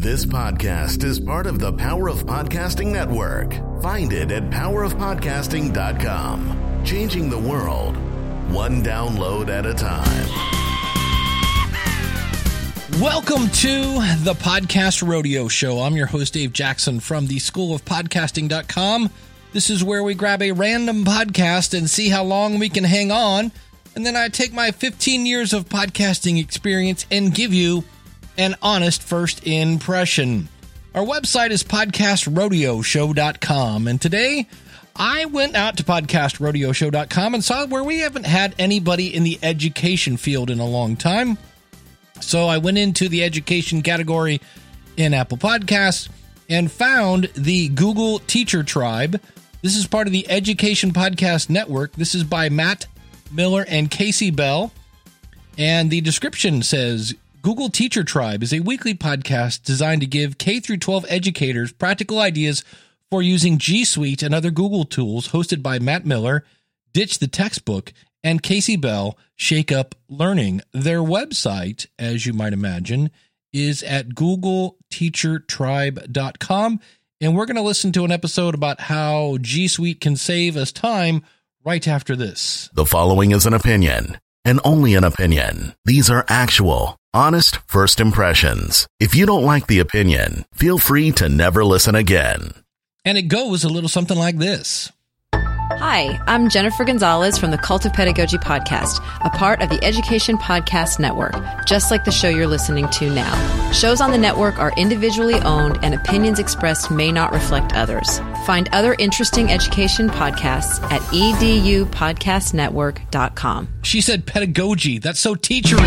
This podcast is part of the Power of Podcasting Network. Find it at powerofpodcasting.com. Changing the world, one download at a time. Welcome to the Podcast Rodeo Show. I'm your host, Dave Jackson from the schoolofpodcasting.com. This is where we grab a random podcast and see how long we can hang on. And then I take my 15 years of podcasting experience and give you an honest first impression. Our website is podcastrodeoshow.com. And today I went out to podcastrodeoshow.com and saw where we haven't had anybody in the education field in a long time. So I went into the education category in Apple Podcasts and found the Google Teacher Tribe. This is part of the Education Podcast Network. This is by Matt Miller and Casey Bell. And the description says, Google Teacher Tribe is a weekly podcast designed to give K-12 educators practical ideas for using G Suite and other Google tools, hosted by Matt Miller, Ditch the Textbook, and Casey Bell, Shake Up Learning. Their website, as you might imagine, is at googleteachertribe.com. And we're going to listen to an episode about how G Suite can save us time right after this. The following is an opinion, and only an opinion. These are actual, honest first impressions. If you don't like the opinion, feel free to never listen again. And it goes a little something like this. Hi, I'm Jennifer Gonzalez from the Cult of Pedagogy podcast, a part of the Education Podcast Network, just like the show you're listening to now. Shows on the network are individually owned and opinions expressed may not reflect others. Find other interesting education podcasts at edupodcastnetwork.com. She said pedagogy. That's so teachery.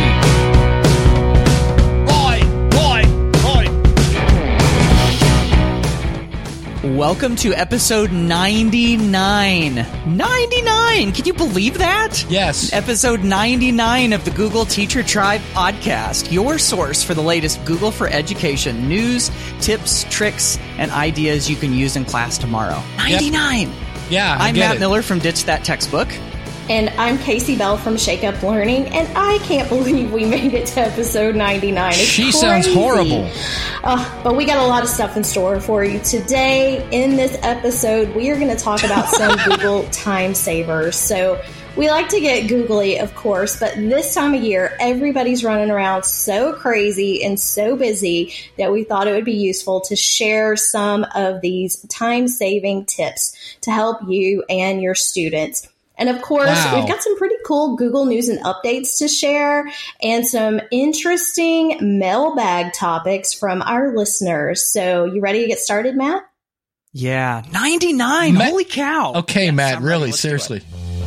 Welcome to episode 99. 99! Can you believe that? Yes. Episode 99 of the Google Teacher Tribe podcast, your source for the latest Google for Education news, tips, tricks, and ideas you can use in class tomorrow. 99! Yep. Yeah, I'm Matt Miller from Ditch That Textbook. And I'm Casey Bell from Shake Up Learning, and I can't believe we made it to episode 99. It's she crazy. Sounds horrible. But we got a lot of stuff in store for you. Today, in this episode, we are going to talk about some Google time savers. So we like to get googly, of course, but this time of year, everybody's running around so crazy and so busy that we thought it would be useful to share some of these time-saving tips to help you and your students. And of course, We've got some pretty cool Google News and updates to share and some interesting mailbag topics from our listeners. So you ready to get started, Matt? Yeah, 99. Holy cow. Okay, yes, Matt, really, seriously.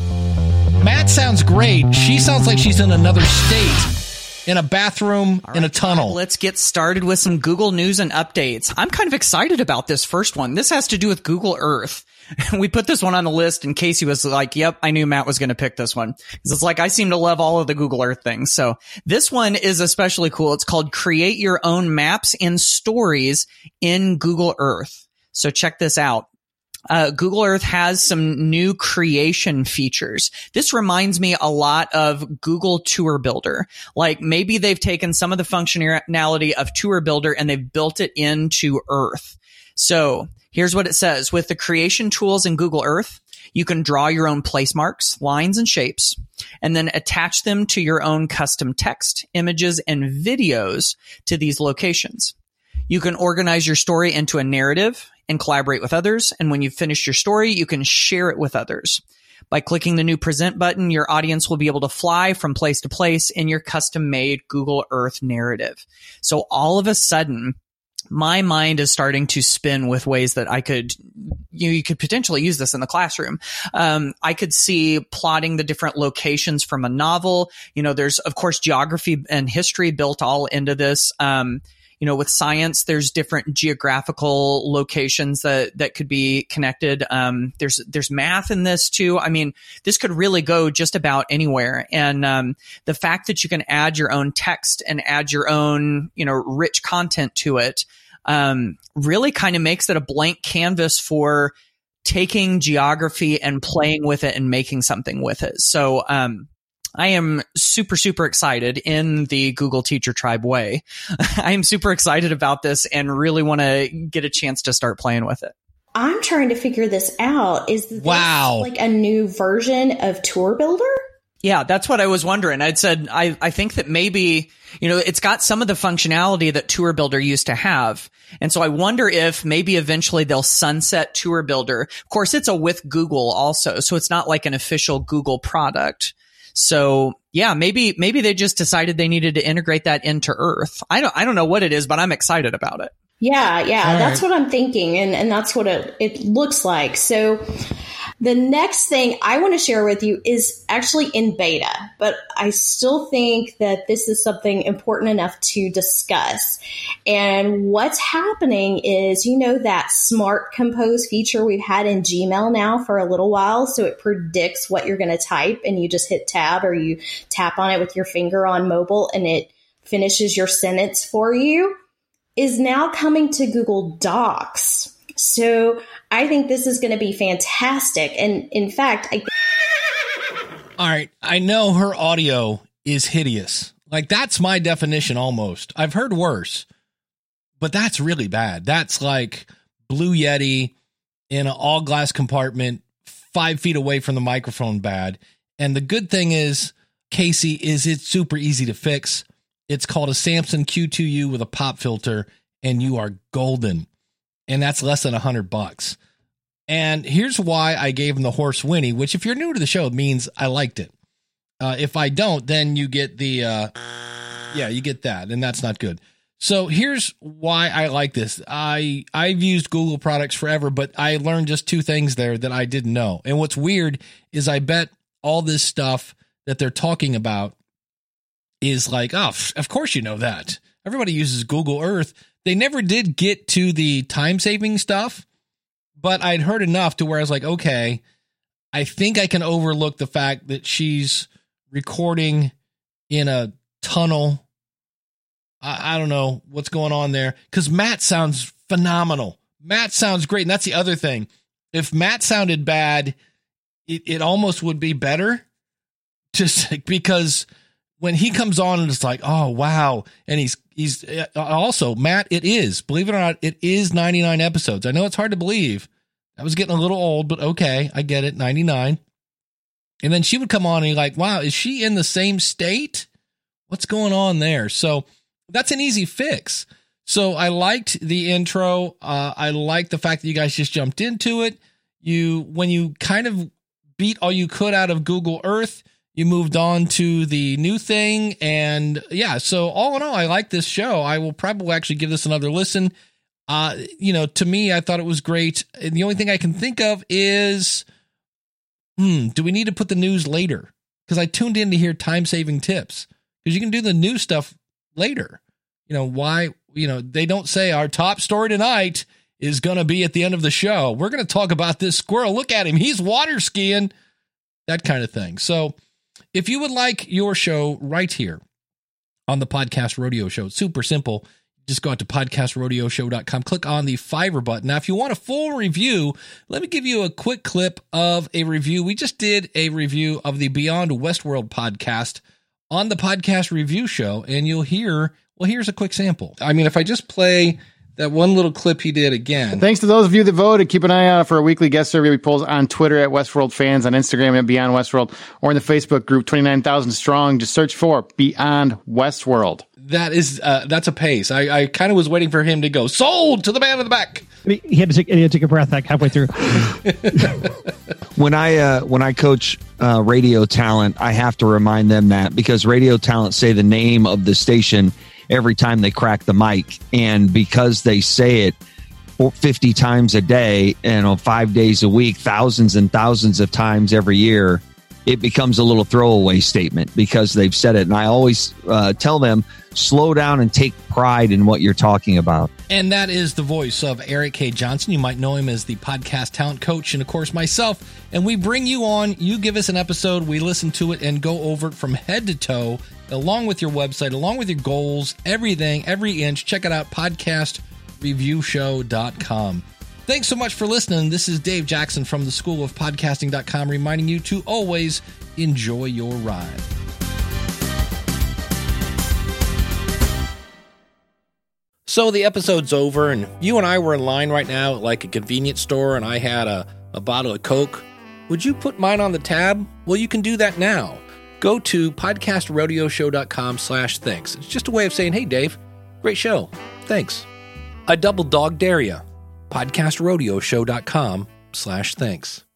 Matt sounds great. She sounds like she's in another state, in a bathroom, in a tunnel. Let's get started with some Google News and updates. I'm kind of excited about this first one. This has to do with Google Earth. We put this one on the list and Casey was like, yep, I knew Matt was going to pick this one. It's like, I seem to love all of the Google Earth things. So this one is especially cool. It's called Create Your Own Maps and Stories in Google Earth. So check this out. Google Earth has some new creation features. This reminds me a lot of Google Tour Builder. Like maybe they've taken some of the functionality of Tour Builder and they've built it into Earth. So here's what it says. With the creation tools in Google Earth, you can draw your own place marks, lines, and shapes, and then attach them to your own custom text, images, and videos to these locations. You can organize your story into a narrative and collaborate with others. And when you've finished your story, you can share it with others. By clicking the new present button, your audience will be able to fly from place to place in your custom-made Google Earth narrative. So all of a sudden, my mind is starting to spin with ways that I could, you could potentially use this in the classroom. I could see plotting the different locations from a novel. There's, of course, geography and history built all into this. With science, there's different geographical locations that could be connected. There's math in this too. I mean, this could really go just about anywhere. And the fact that you can add your own text and add your own, rich content to it, really kind of makes it a blank canvas for taking geography and playing with it and making something with it. So, I am super, super excited in the Google Teacher Tribe way. I am super excited about this and really want to get a chance to start playing with it. I'm trying to figure this out. Is this like a new version of Tour Builder? Yeah, that's what I was wondering. I'd said, I think that maybe, it's got some of the functionality that Tour Builder used to have. And so I wonder if maybe eventually they'll sunset Tour Builder. Of course, it's a with Google also, so it's not like an official Google product. So yeah, maybe they just decided they needed to integrate that into Earth. I don't know what it is, but I'm excited about it. Yeah, that's what I'm thinking. And that's what it looks like. So the next thing I want to share with you is actually in beta, but I still think that this is something important enough to discuss. And what's happening is, that Smart Compose feature we've had in Gmail now for a little while. So it predicts what you're going to type and you just hit tab or you tap on it with your finger on mobile and it finishes your sentence for you, is now coming to Google Docs. So I think this is going to be fantastic. And in fact, all right, I know her audio is hideous. Like, that's my definition almost. I've heard worse, but that's really bad. That's like Blue Yeti in an all glass compartment, 5 feet away from the microphone bad. And the good thing is, Casey, is it's super easy to fix. It's called a Samson Q2U with a pop filter, and you are golden. And that's less than $100. And here's why I gave him the horse whinny, which if you're new to the show means I liked it. If I don't, then you get the, you get that, and that's not good. So here's why I like this. I've used Google products forever, but I learned just 2 things there that I didn't know. And what's weird is I bet all this stuff that they're talking about is like, oh, of course you know that. Everybody uses Google Earth. They never did get to the time-saving stuff, but I'd heard enough to where I was like, okay, I think I can overlook the fact that she's recording in a tunnel. I don't know what's going on there, because Matt sounds phenomenal. Matt sounds great, and that's the other thing. If Matt sounded bad, it almost would be better, just because when he comes on and it's like, oh, wow. And he's also, Matt, believe it or not, it is 99 episodes. I know it's hard to believe. I was getting a little old, but okay, I get it, 99. And then she would come on and you're like, wow, is she in the same state? What's going on there? So that's an easy fix. So I liked the intro. I liked the fact that you guys just jumped into it. When you kind of beat all you could out of Google Earth, you moved on to the new thing. And yeah, so all in all, I like this show. I will probably actually give this another listen. To me, I thought it was great. And the only thing I can think of is, do we need to put the news later? Because I tuned in to hear time-saving tips. Because you can do the new stuff later. They don't say our top story tonight is going to be at the end of the show. We're going to talk about this squirrel. Look at him. He's water skiing. That kind of thing. So if you would like your show right here on the Podcast Rodeo Show, it's super simple. Just go out to podcastrodioshow.com, click on the Fiverr button. Now, if you want a full review, let me give you a quick clip of a review. We just did a review of the Beyond Westworld podcast on the Podcast Review Show, and you'll hear, here's a quick sample. I mean, if I just play that one little clip he did again. Thanks to those of you that voted. Keep an eye out for a weekly guest survey we post on Twitter at Westworld Fans, on Instagram at Beyond Westworld, or in the Facebook group 29,000 strong. Just search for Beyond Westworld. That's a pace. I kind of was waiting for him to go sold to the man in the back. He had to take a breath like halfway through. When I coach radio talent, I have to remind them that, because radio talent say the name of the station every time they crack the mic, and because they say it 50 times a day and 5 days a week, thousands and thousands of times every year, it becomes a little throwaway statement because they've said it. And I always tell them, slow down and take pride in what you're talking about. And that is the voice of Eric K. Johnson. You might know him as the podcast talent coach, and of course myself. And we bring you on, you give us an episode, we listen to it and go over it from head to toe, along with your website, along with your goals, everything, every inch. Check it out, podcastreviewshow.com. Thanks so much for listening. This is Dave Jackson from the School of Podcasting.com, reminding you to always enjoy your ride. So the episode's over, and you and I were in line right now at like a convenience store, and I had a bottle of Coke. Would you put mine on the tab? Well, you can do that now. Go to podcastrodioshow.com/thanks. It's just a way of saying, hey, Dave, great show. Thanks. I double dog dare ya. podcastrodioshow.com/thanks.